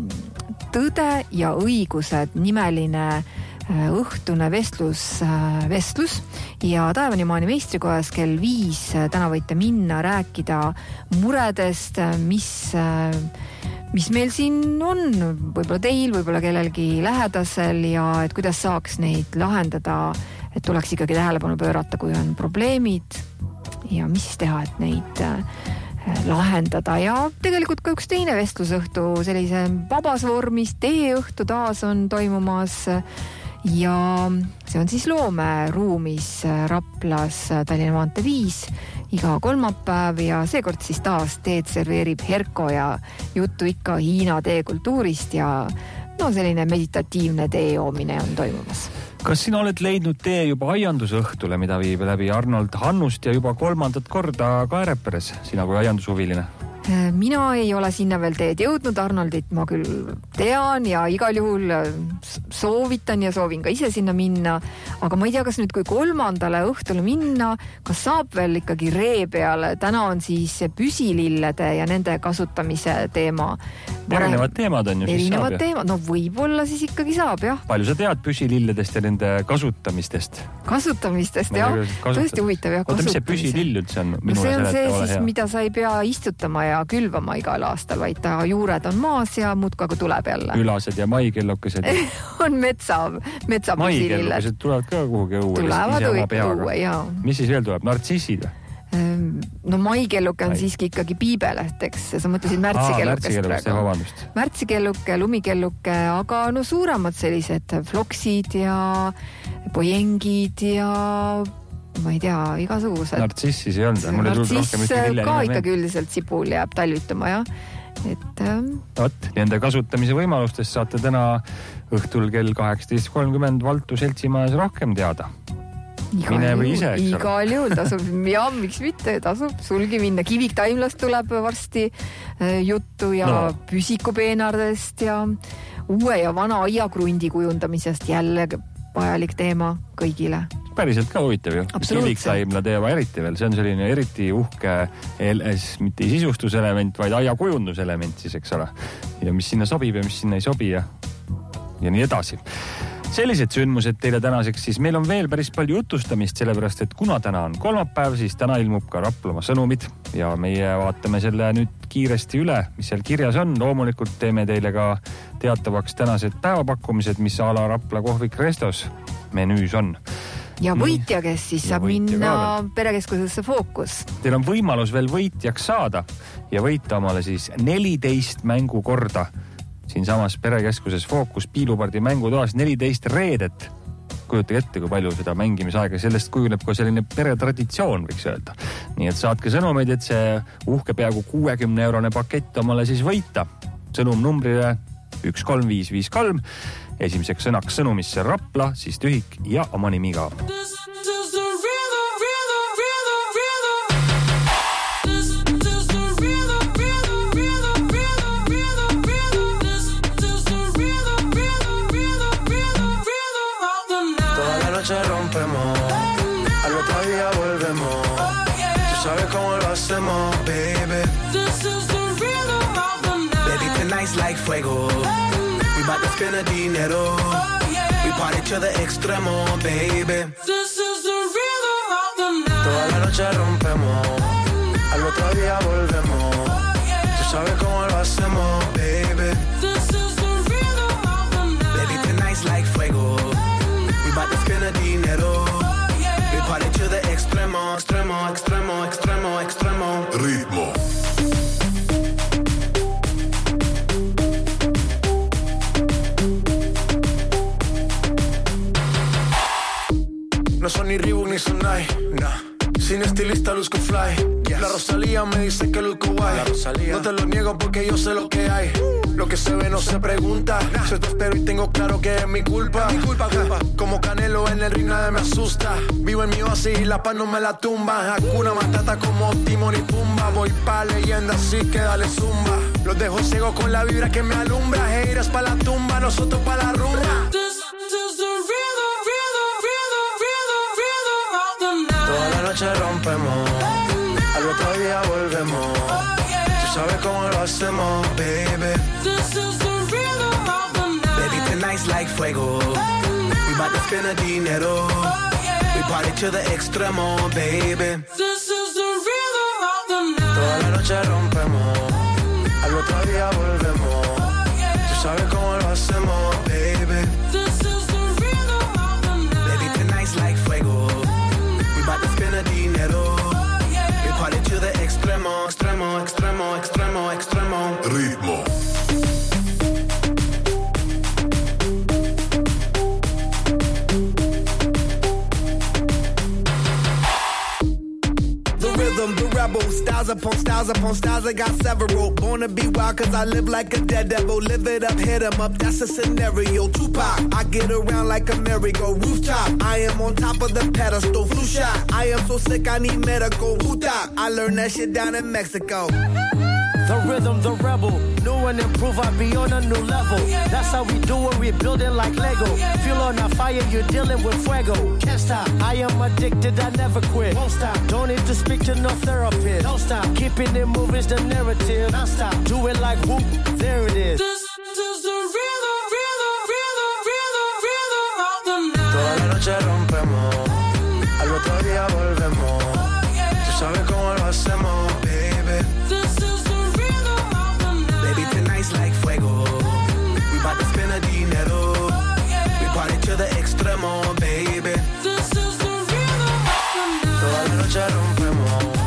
tõde ja õigused nimeline õhtune vestlus, vestlus ja Taevanimaani meistrikojas kell viis täna võite minna rääkida muredest, mis, mis meil siin on, võib-olla teil, võib-olla kellelgi lähedasel ja et kuidas saaks neid lahendada, et tuleks ikkagi tähelepanu pöörata, kui on probleemid ja mis siis teha, et neid lahendada ja tegelikult ka üks teine vestlusõhtu sellise vabas vormis, teeõhtu taas on toimumas ja see on siis loomeruumis Raplas Tallinna maantee viis iga kolmapäev ja seekord siis taas teed serveerib Herko ja juttu ikka Hiina teekultuurist ja no selline meditatiivne tee joomine on toimumas. Kas sina oled leidnud tee juba aiandusõhtule, mida viib läbi Arnold Hannust ja juba kolmandat korda Kaereperes, sina kui aiandushuviline? Mina ei ole sinna veel teed jõudnud, Arnoldit ma küll tean ja igal juhul soovitan ja soovin ka ise sinna minna, aga ma ei tea, kas nüüd kui kolmandale õhtule minna, kas saab veel ikkagi ree peale, täna on siis püsilillede ja nende kasutamise teema. Erinevad teemad on ju siis Erinevad saab. Teemad, no võib-olla siis ikkagi saab, jah. Palju sa tead püsililledest ja nende kasutamistest? Kasutamistest, jah. Tõesti huvitav, jah. Oota, mis see püsilill üldse on? No see on see siis, mida sa ei pea istutama ja külvama igal aastal, vaid ta juured on maas ja muudkui aga tuleb jälle. Ülased ja maikellukesed. on metsa, metsa püsililled. Maikellukesed tulevad ka kuhugi õue. Tulevad õue, jaa. Mis siis veel tuleb? Nartsissid? no maikelluke on Ai. siiski ikkagi piibeleht, eks sa mõtlesid märtsikellukest praegu. Märtsikelluke, lumikelluke, aga no suuremad sellised floksid ja pojengid ja ma ei tea, igasugused. Nartsissis ei olnud. Nartsiss ka ikkagi üldiselt sipul jääb talvitama, jah. Et, ähm... Võt, nende kasutamise võimalustest saate täna õhtul kell kaheksateist kolmkümmend Valtu seltsimajas rohkem teada. Igal Mine või juhul, ise, eks igal juhul tasub, ja miks mitte, tasub sulgi minna. Kivik Taimlast tuleb varsti juttu ja no. püsikupeenardest ja uue ja vana aiakrundi kujundamisest jälle vajalik teema kõigile. Päriselt ka huvitav ju. Kivik Taimla teeva eriti veel. See on selline eriti uhke, mitte sisustuselement, vaid aiakujunduselement siis, eks ole. Ja mis sinna sobib ja mis sinna ei sobi ja, ja nii edasi. Sellised sündmused teile tänaseks, siis meil on veel päris palju jutustamist, sellepärast, et kuna täna on kolmapäev, siis täna ilmub ka Raplamaa sõnumid ja meie vaatame selle nüüd kiiresti üle, mis seal kirjas on. Loomulikult teeme teile ka teatavaks tänased päevapakkumised, mis a la Rapla kohvik Restos menüüs on. Ja võitja, kes siis saab minna perekeskusesse Fookus. Teil on võimalus veel võitjaks saada ja võita omale siis neliteist mängu korda siin samas perekeskuses Fookus Piilupardi mängutoas neliteist reedet. Kujutage ette, kui palju seda mängimisaega. Sellest kujuneb ka selline peretraditsioon, võiks öelda. Nii et saatke sõnumeid, et see uhke peaaegu kuuekümne eurone pakett omale siis võita. Sõnum numbrile üks kolm viis viis kolm. Esimeseks sõnaks sõnumisse Rapla, siis tühik ja oma nimi ka. Se rompemos, al otro día volvemos. Tú sabes cómo lo hacemos, baby. This is the rhythm of the night. Baby, tonight's like fuego. We bout to spend a dinero. We party to the extremo, baby. This is the rhythm of the night. Toda la noche rompemos, al otro día volvemos. Tú sabes cómo lo hacemos, baby. This is the rhythm of the night. Baby, tonight's like fuego. About to spend a dinero. Oh, yeah. We party to the extremo, extremo, extremo, extremo, extremo. Ritmo. No son ni Reebok ni Sonai, nah. Sin estilista luzco fly. Yes. La Rosalía me dice que luzco guay. No te lo niego porque yo sé lo que hay. Lo que se ve no se pregunta. Nah. Soy tostero y tengo claro que es mi culpa. Mi culpa, culpa. Como Canelo en el ring nadie me asusta. Vivo en mi oasis y la paz no me la tumba. Hakuna Matata como Timon y Pumba. Voy pa' leyenda así que dale zumba. Los dejo ciego con la vibra que me alumbra. Heiras pa' la tumba, nosotros pa' la rumba. This, this the rhythm, rhythm, rhythm, rhythm, rhythm of the night. Toda la noche rompemos, al otro día volvemos. Tú sabes cómo lo hacemos, baby. This is the rhythm of the night. Baby, tonight's like fuego. We bout to spend a dinero. We party to the extremo, baby. This is the rhythm of the night. Toda la noche rompemos, al otro día volvemos. Tú sabes cómo lo hacemos, baby. This is the rhythm of the night. Baby, tonight's like fuego. We bout to spend a dinero. We party to the extremo, extremo, extremo, extremo, extremo. Ritmo. The rebel, styles upon styles upon styles, I got several. Born to be wild cause I live like a dead devil. Live it up, hit 'em up, that's a scenario. Tupac, I get around like a merry-go rooftop. I am on top of the pedestal, flu shot. I am so sick I need medical. Who-top, I learned that shit down in Mexico. The rhythm, the rebel, new and improve, I be on a new level. That's how we do it, we building like Lego. Feel on a fire, you're dealing with fuego. Can't stop, I am addicted, I never quit. Won't stop, don't need to speak to no therapist. Don't stop, keeping it moving's the narrative. Don't stop, do it like whoop, there it is. This is the rhythm, rhythm, rhythm, rhythm, rhythm of the night. Toda la noche rompemos, al otro día volvemos. Tú sabes cómo lo hacemos, baby. This is the rhythm of the night. Baby, tonight's like fuego. We bout to spend a dinero. We party to the extremo, baby. This is the rhythm of the night. Toda la noche rompemos,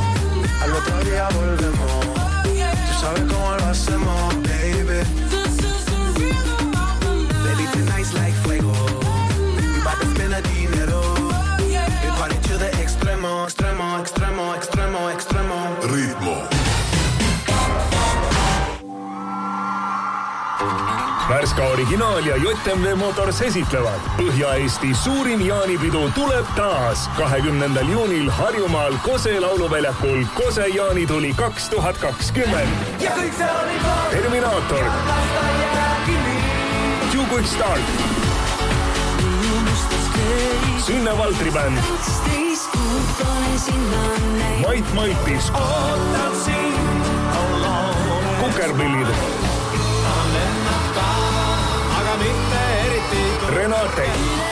Originaal ja J M V Motors esitlevad. Põhja-Eesti suurim jaanipidu tuleb taas. kahekümnendal juunil Harjumaal Kose lauluväljakul Kose jaanituli kaks tuhat kakskümmend. Terminaator. Too Quick Start. Sünne Valtri bänd. Mait Maitis. Kukerpillid. Renate.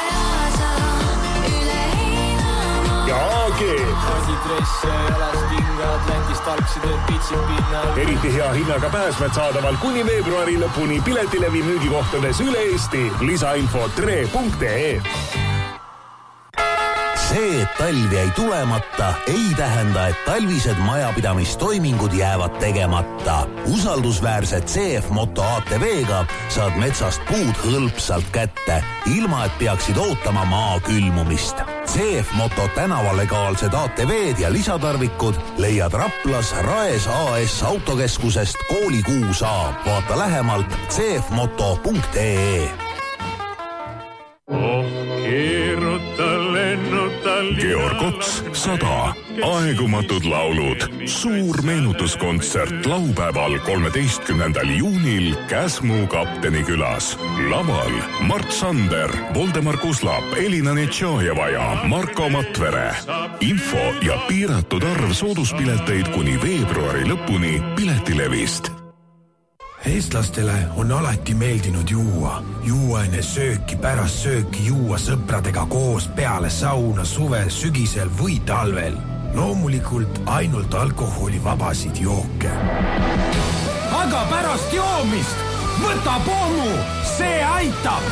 Ja A G. Eriti hea hinnaga pääsmed saadaval kuni veebruari lõpuni piletilevi müügikohtades üle Eesti. Lisainfo tre punkt ee. See, et talv jäi tulemata, ei tähenda, et talvised majapidamistoimingud jäävad tegemata. Usaldusväärse C F Moto A T V-ga saad metsast puud hõlpsalt kätte, ilma et peaksid ootama maa külmumist. C F Moto tänavalegaalsed A T V-d ja lisatarvikud leiad Raplas Raes A S autokeskusest kooli kuus A. Vaata lähemalt c f moto punkt ee. Georg Ots sada. Aegumatud laulud. Suur meenutuskontsert laupäeval kolmeteistkümnendal juunil Käsmu kapteni külas. Laval Mart Sander, Voldemar Kuslap, Elina Netšajeva ja Marko Matvere. Info ja piiratud arv sooduspileteid kuni veebruari lõpuni Piletilevist. Eestlastele on alati meeldinud juua. Juua enne sööki, pärast sööki juua sõpradega koos peale sauna suvel, sügisel või talvel. Loomulikult ainult alkoholivabasid jooke. Aga pärast joomist võta pommu, see aitab!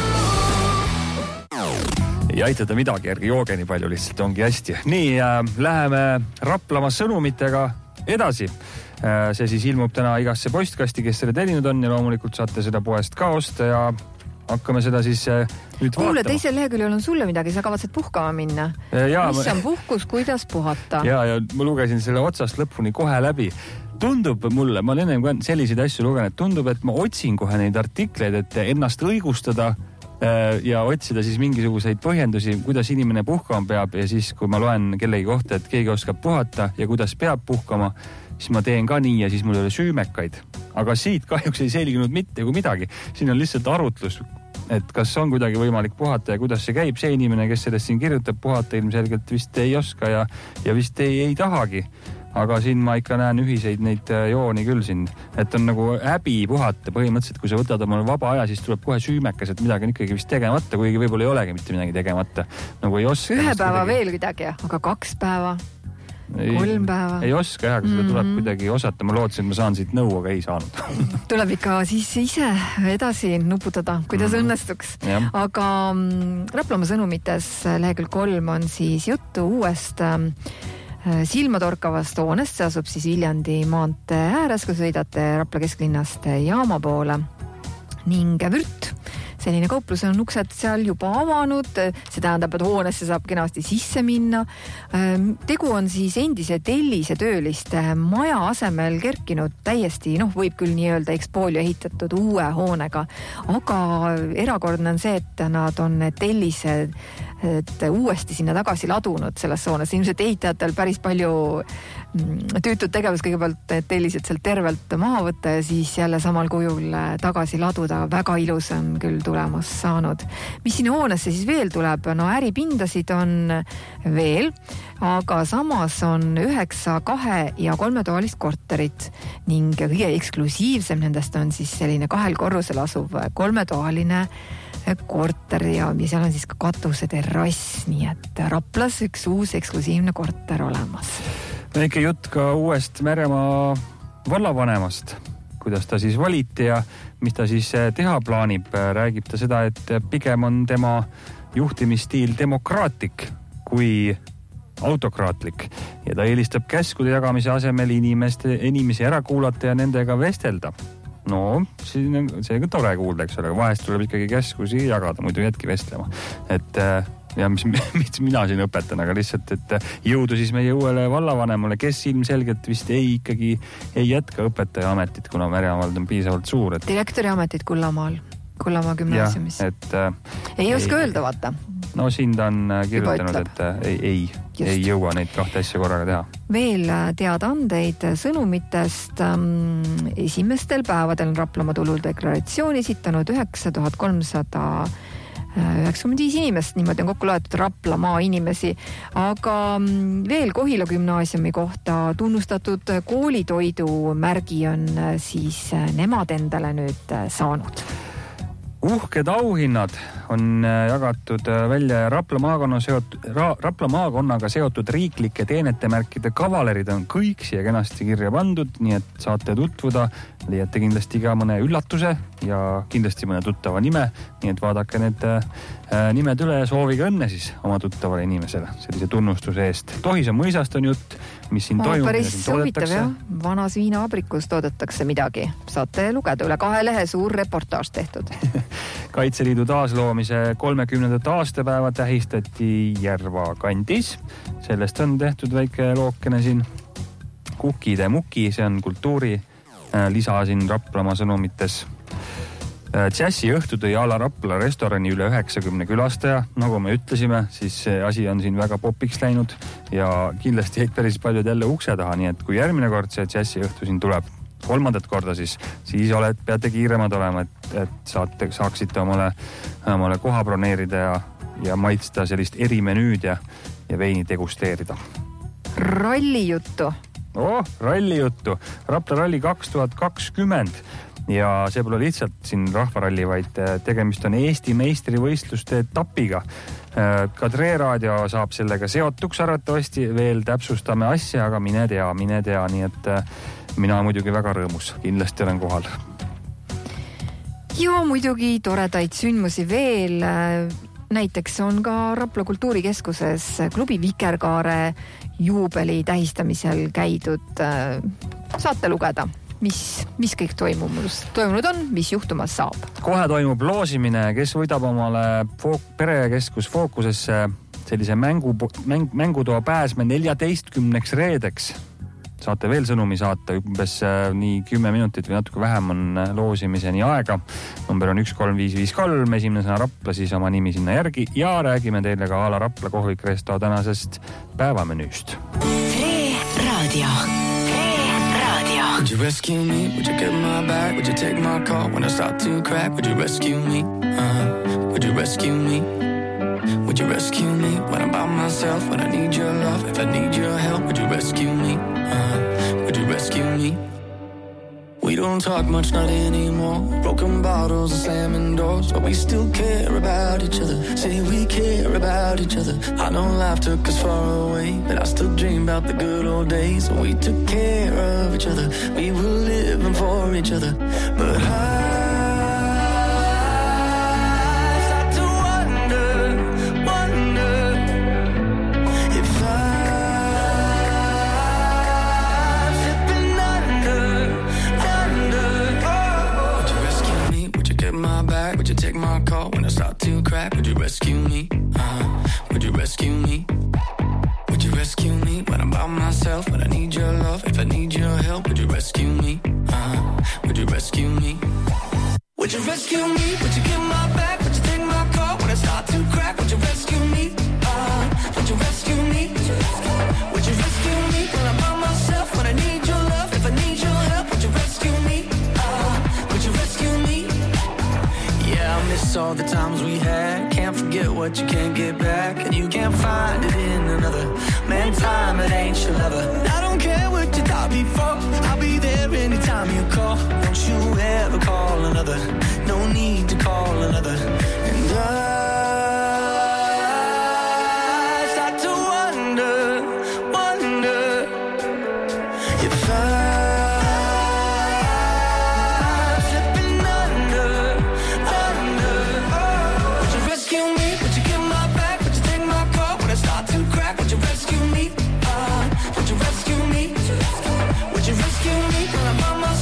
Ei aitada midagi, ärge jooge nii palju, lihtsalt ongi hästi. Nii, äh, läheme Raplamaa sõnumitega edasi. See siis ilmub täna igasse postkasti, kes selle tellinud on ja loomulikult saate seda poest ka osta ja hakkame seda siis nüüd vaatama. Kuule, teisel leheküljel on sulle midagi, sa kavatsed puhkama minna. Ja, mis on puhkus, kuidas puhata? Ja, ja ma lugesin selle otsast lõpuni kohe läbi. Tundub mulle, ma olen enne selliseid asju lugenud, tundub, et ma otsin kohe neid artikleid, et ennast õigustada ja otsida siis mingisuguseid põhjendusi, kuidas inimene puhkama peab ja siis, kui ma loen kellegi kohta, et keegi oskab puhata ja kuidas peab puhkama, siis ma teen ka nii ja siis mul ei ole süümekaid. Aga siit kahjuks ei selginud mitte kui midagi. Siin on lihtsalt arutlus, et kas on kuidagi võimalik puhata ja kuidas see käib. See inimene, kes sellest siin kirjutab, puhata ilmselgelt vist ei oska ja, ja vist ei, ei tahagi. Aga siin ma ikka näen ühiseid neid jooni küll siin. Et on nagu häbi puhata. Põhimõtteliselt, kui sa võtad oma vaba aja, siis tuleb kohe süümekas, et midagi on ikkagi vist tegemata, kuigi võib-olla ei olegi mitte midagi tegemata. Nagu ei oska. Ühe päeva veel midagi, aga kaks päeva. Ei, kolm päeva. Ei oska jah, aga seda tuleb mm-hmm. kuidagi osata. Ma lootsin, et ma saan siit nõu, aga ei saanud. Tuleb ikka siis ise edasi nuputada, kuidas mm-hmm. õnnestuks. Ja. Aga Raplamaa sõnumites lehekülg kolm on siis juttu uuest äh, silmatorkavast hoonest. See asub siis Viljandi maantee ääres, kui sõidate Rapla kesklinnast jaama poole. Ning Vürt. Selline kauplus on uksed seal juba avanud, see tähendab, et hoonesse saab kenasti sisse minna. Tegu on siis endise tellise tööliste maja asemel kerkinud täiesti, noh, võib küll nii öelda Expolio ehitatud uue hoonega, aga erakordne on see, et nad on tellised et uuesti sinna tagasi ladunud selles hoones. Ilmselt ehitajatel päris palju tüütud tegevus, kõigepealt tellised sealt tervelt maha võtta ja siis jälle samal kujul tagasi laduda. Väga ilus on küll tulemus saanud. Mis sinna hoonesse siis veel tuleb? No äripindasid on veel, aga samas on üheksa, kahe ja kolmetoalist korterit ning kõige eksklusiivsem nendest on siis selline kahel korrusel asuv kolmetoaline korter ja seal on siis ka katuse terrass, nii et Raplas üks uus eksklusiivne korter olemas. Väike jutt ka uuest Märjamaa vallavanemast, kuidas ta siis valiti ja mis ta siis teha plaanib. Räägib ta seda, et pigem on tema juhtimisstiil demokraatlik kui autokraatlik ja ta eelistab käskude jagamise asemel inimeste, inimesi ära kuulata ja nendega vestelda. No, see on tore kuulda, eks ole, aga vahest tuleb ikkagi käskusi jagada, muidu jätki vestlema. Et ja mis, mis mina siin õpetan, aga lihtsalt, et jõudu siis meie uuele vallavanemale, kes ilmselgelt vist ei ikkagi ei jätka õpetaja ametit, kuna Märjamaal on piisavalt suur. Et... direktori ametit Kullamaal. Kullamaa gümnaasiumis. Et, äh, ei oska öelda, vaata. No siin ta on kirjutanud, et ei, ei, ei jõua neid kahte asja korraga teha. Veel teada andeid sõnumitest. Esimestel päevadel on Raplamaa tuludeklaratsiooni esitanud üheksa tuhat kolmsada üheksakümmend viis inimest, niimoodi on kokku loetud Raplamaa inimesi, aga veel Kohila gümnaasiumi kohta tunnustatud koolitoidu märgi on siis nemad endale nüüd saanud. Uhked auhinnad on jagatud välja ja Rapla maakonna seotud, Ra, Rapla maakonnaga seotud riiklike teenetemärkide kavalerid on kõik siia kenasti kirja pandud, nii et saate tutvuda, leiate kindlasti ka mõne üllatuse ja kindlasti mõne tuttava nime, nii et vaadake need nimed üle ja soovige õnne siis oma tuttavale inimesele sellise tunnustuse eest. Tohise mõisast on jutt, mis siin toimub. Päris huvitav, jah. Vanas viinaabrikus toodetakse midagi. Saate lugeda üle kahe lehe suur reportaaž tehtud. Kaitseliidu taasloomise kolmekümnendat aastapäeva tähistati Järva kandis. Sellest on tehtud väike lookene siin. Kukide muki, see on kultuuri lisa siin Raplamaa sõnumites. Džässi õhtu tõi Ala Rapla restorani üle üheksakümne külastaja. Nagu me ütlesime, siis see asi on siin väga popiks läinud ja kindlasti jäid päris paljud jälle ukse taha, nii et kui järgmine kord see Džässi õhtu siin tuleb, kolmandat korda siis, siis oled, peate kiiremad olema, et, et saate, saaksite omale, omale koha broneerida ja, ja maitsta sellist erimenüüd ja, ja veini degusteerida. Ralli juttu. Oh, ralli juttu. Rapla ralli kaks tuhat kakskümmend. Ja see pole lihtsalt siin rahvaralli, vaid tegemist on Eesti meistrivõistluste etapiga. Ka Tre Raadio saab sellega seotuks arvatavasti, veel täpsustame asja, aga mine tea, mine tea, nii et mina muidugi väga rõõmus, kindlasti olen kohal. Ja muidugi toredaid sündmusi veel. Näiteks on ka Rapla kultuurikeskuses klubi Vikerkaare juubeli tähistamisel käidud. Saate lugeda, mis, mis kõik toimub, toimunud on, mis juhtumas saab. Kohe toimub loosimine, kes võidab omale fook, perekeskus fookusesse sellise mängu, mäng, mängutoa pääsme neljateistkümneks reedeks. Saate veel sõnumi saata, umbes nii kümme minutit või natuke vähem on loosimiseni aega. Number on üks kolm viis viis kolm, esimene sõna Rapla, siis oma nimi sinna järgi ja räägime teile ka Ala Rapla kohvik resto tänasest päevamenüüst. Tre Raadio. Tre Raadio. Would you rescue me? Would you get my back? Would you take my call when I start to crack? Would you rescue me? Uh, would you rescue me? Would you rescue me when I'm by myself? When I need your love, if I need your help, would you rescue me? Uh, would you rescue me? We don't talk much, not anymore. Broken bottles and slamming doors, but we still care about each other. Say we care about each other. I know life took us far away, but I still dream about the good old days when we took care of each other. We were living for each other. But I take my call when I start to crack. Would you rescue me? Uh, would you rescue me? Would you rescue me when I'm by myself? When I need your love, if I need your help, would you rescue me? Uh, would you rescue me? Would you rescue me? Would you give my back? Would you take my call when I start to crack? Would you rescue me? Uh, would you rescue me? Would you rescue me when I'm by myself? When I need your love, if I need your help, would you rescue me? Uh, would you rescue me? I miss all the times we had. Can't forget what you can't get back, and you can't find it in another. Man, time, it ain't your lover. I don't care what you thought before. I'll be there anytime you call. Don't you ever call another. No need to call another. And I start to wonder, wonder if I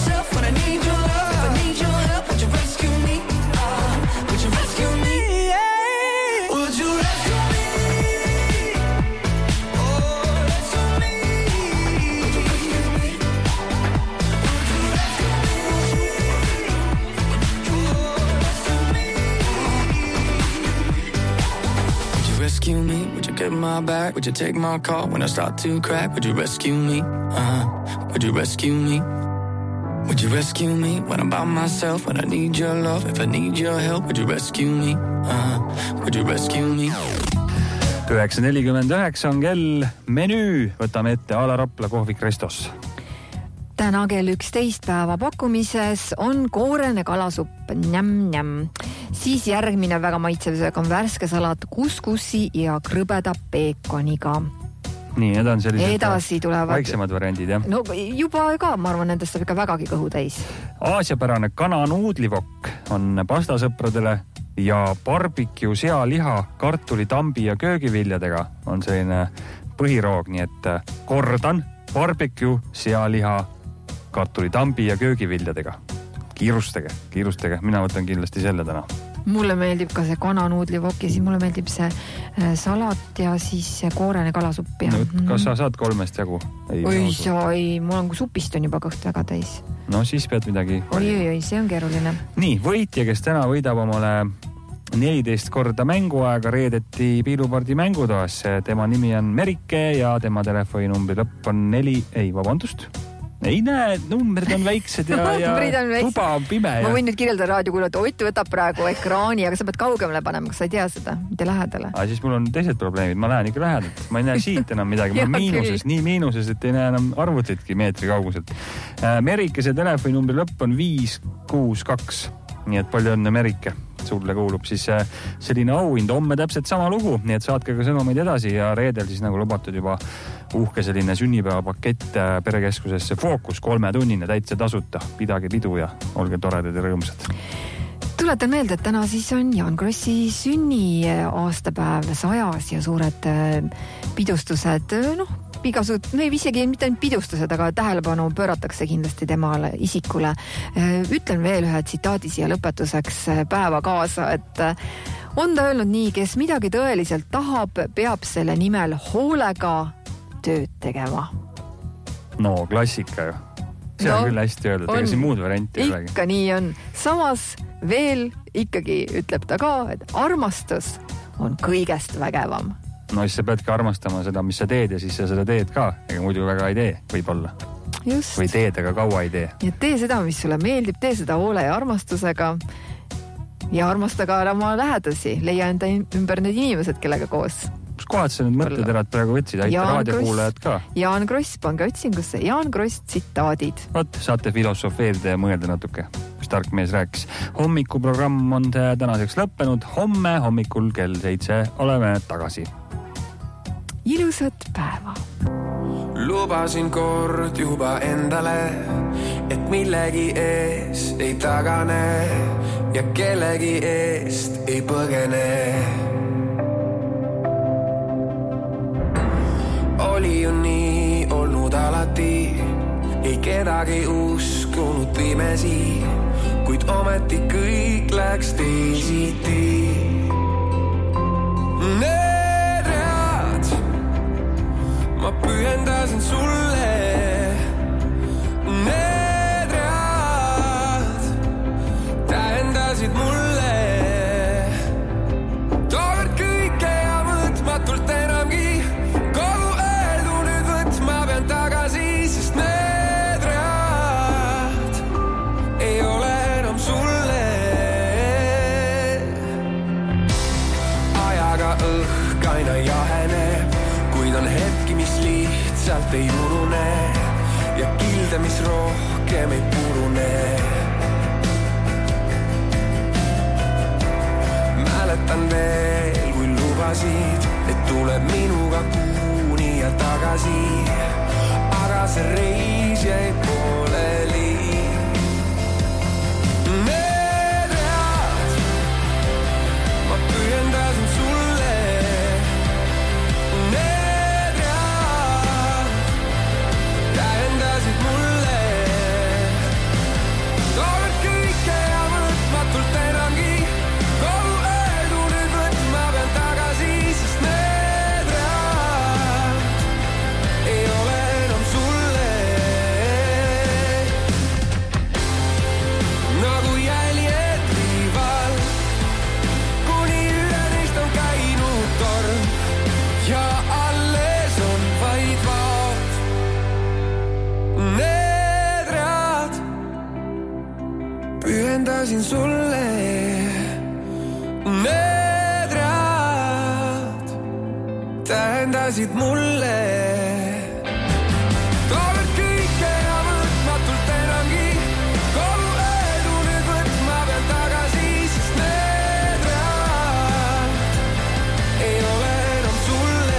yeah. get my back? Would you take my call when I start to crack? Would you rescue me? Uh, would you rescue me? Would you rescue me when I'm by myself? When I need your love, if I need your help, would you rescue me? Uh, would you rescue me? üheksa nelikümmend üheksa on kell, menüü võtame ette A La Rapla kohvik Restos. Täna kell üksteist päeva pakkumises on koorene kalasupp, njam-njam. Siis järgmine väga maitsev söök on värske salat kuskussi ja krõbeda peekoniga. Nii, need on sellised Edasi tulevad vaiksemad variandid, jah? No juba ka, ma arvan, nendest saab ikka vägagi kõhu täis. Aasiapärane kananuudlivokk on pastasõpradele ja barbecue sealiha, kartuli, tambi ja köögiviljadega on selline põhiroog, nii et kordan, barbecue sealiha, kartuli, tambi ja köögiviljadega. Kiirustage, kiirustage. Mina võtan kindlasti selle täna. Mulle meeldib ka see kananuudlivokk ja siis mulle meeldib see salat ja siis see koorene kalasupp. Ja... No, kas sa saad kolmest jagu? Ei, oi, sa ei, mul on kui supist on juba kõht väga täis. No siis pead midagi... Oi, oi, oi, see on keeruline. Nii, võitja, kes täna võidab omale neliteist korda mänguaega reedeti Piilupardi mängutoas. Tema nimi on Merike ja tema telefoninumbri lõpp on neli... Ei, vabandust. Ei näe, numbrid on väiksed ja, ja tuba on pime. Ja... Ma võin nüüd kirjeldada raadiokuulu, et Ott võtab praegu ekraani, aga sa pead kaugemale panema, kas sa ei tea seda, mitte lähedale. Aga siis mul on teised probleemid, ma lähen ikka lähedalt. Ma ei näe siit enam midagi, ma olen miinuses, nii miinuses, et ei näe enam arvutitki meetri kauguselt. Merike, see telefoninumbri lõpp on viis kuus kaks, nii et palju õnne Merike. Sulle kuulub siis selline auhind, homme täpselt sama lugu, nii et saatke ka sõnumeid edasi ja reedel siis nagu lubatud juba uhke selline sünnipäevapakett perekeskusesse Fookus, kolmetunnine täitsa tasuta, pidage pidu ja olge toredad ja rõõmsad. Tuletan meelde, et täna siis on Jaan Krossi sünni aastapäev sajas ja suured pidustused, noh, igasugused, no ei isegi mitte ainult pidustused, aga tähelepanu pööratakse kindlasti temale isikule. Ütlen veel ühe tsitaadi siia lõpetuseks päeva kaasa, et on ta öelnud nii, kes midagi tõeliselt tahab, peab selle nimel hoolega tööd tegema. No, klassika ju. See on no, küll hästi öeldud, ega siin muud varianti ei olegi. Ikka nii on. Samas veel ikkagi ütleb ta ka, et armastus on kõigest vägevam. No siis sa peadki armastama seda, mis sa teed ja siis sa seda teed ka. Ega muidu väga ei tee, võib-olla. Just. Või teed, aga kaua ei tee. Ja tee seda, mis sulle meeldib, tee seda hoole ja armastusega ja armasta ka oma lähedasi. Leia enda ümber need inimesed, kellega koos. Kus kohad sa nüüd mõtteterad praegu võtsid? Aita raadiokuulajad ka. Jaan Kross, pange otsingusse. Jaan Kross tsitaadid. Võt, saate filosofeerida ja mõelda natuke, mis tark mees rääkis. Hommikuprogramm on tänaseks lõppenud. Homme hommikul kell seitse oleme tagasi. Ilusat päeva. Lubasin kord juba endale, et millegi ees ei tagane ja kellegi eest ei põgene. Oli ju nii olnud alati, ei kedagi uskunud pimesi, kuid ometi kõik läks teisiti. Need read ma pühendasin sulle, need read tähendasid mulle tookord kõike ja mõtmatult enamgi. Kogu öeldu nüüd võtma pean tagasi, sest need read ei ole enam sulle. Ajaga õhk aina jaheneb, kuid on hetki, mis lihtsalt ei unune ja kilde, mis rohkem ei purune. Mäletan veel, kui lubasid, et tuleb minuga kuuni ja tagasi, aga see reis jäi pooleli. Need read ma pühendasin sulle, need read tähendasid mulle tookord kõike ja mõtmatult enamgi. Kogu öeldu nüüd võtma pean tagasi, sest need read ei ole enam sulle. põhjendasin sulle need read tähendasid mulle tolled kõike ja võtmatult enamgi kogu edu nüüd võtma pean tagasi, sest need read ei ole enam sulle.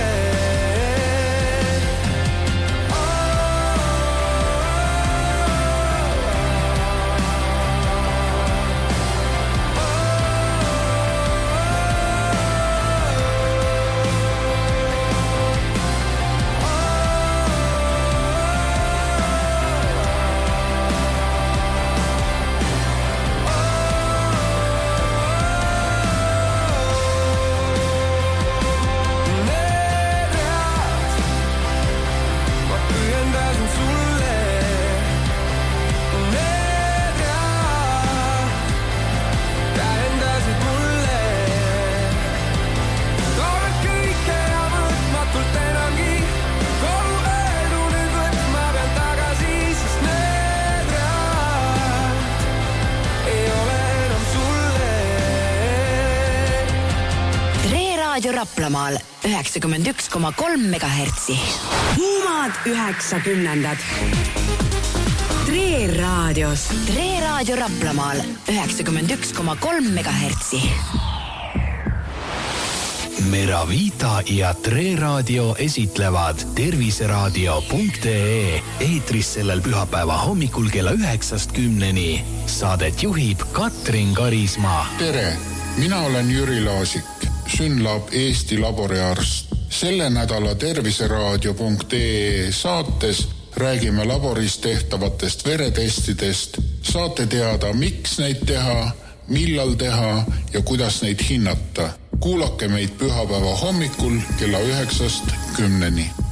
Raadio Raplamaal üheksakümmend üks koma kolm megahertsi. Huumad üheksakümnendad. Tre Raadios. Tre Raadio Raplamaal üheksakümmend üks koma kolm megahertsi. Meravita ja Tre Raadio esitlevad terviseraadio punkt ee eetris sellel pühapäeva hommikul kella üheksast kümneni. Saadet juhib Katrin Karismaa. Tere, mina olen Jüri Laasik, Synlab Eesti laboriarst. Selle nädala terviseraadio punkt ee saates räägime laboris tehtavatest veretestidest. Saate teada, miks neid teha, millal teha ja kuidas neid hinnata. Kuulake meid pühapäeva hommikul kella üheksast kümneni.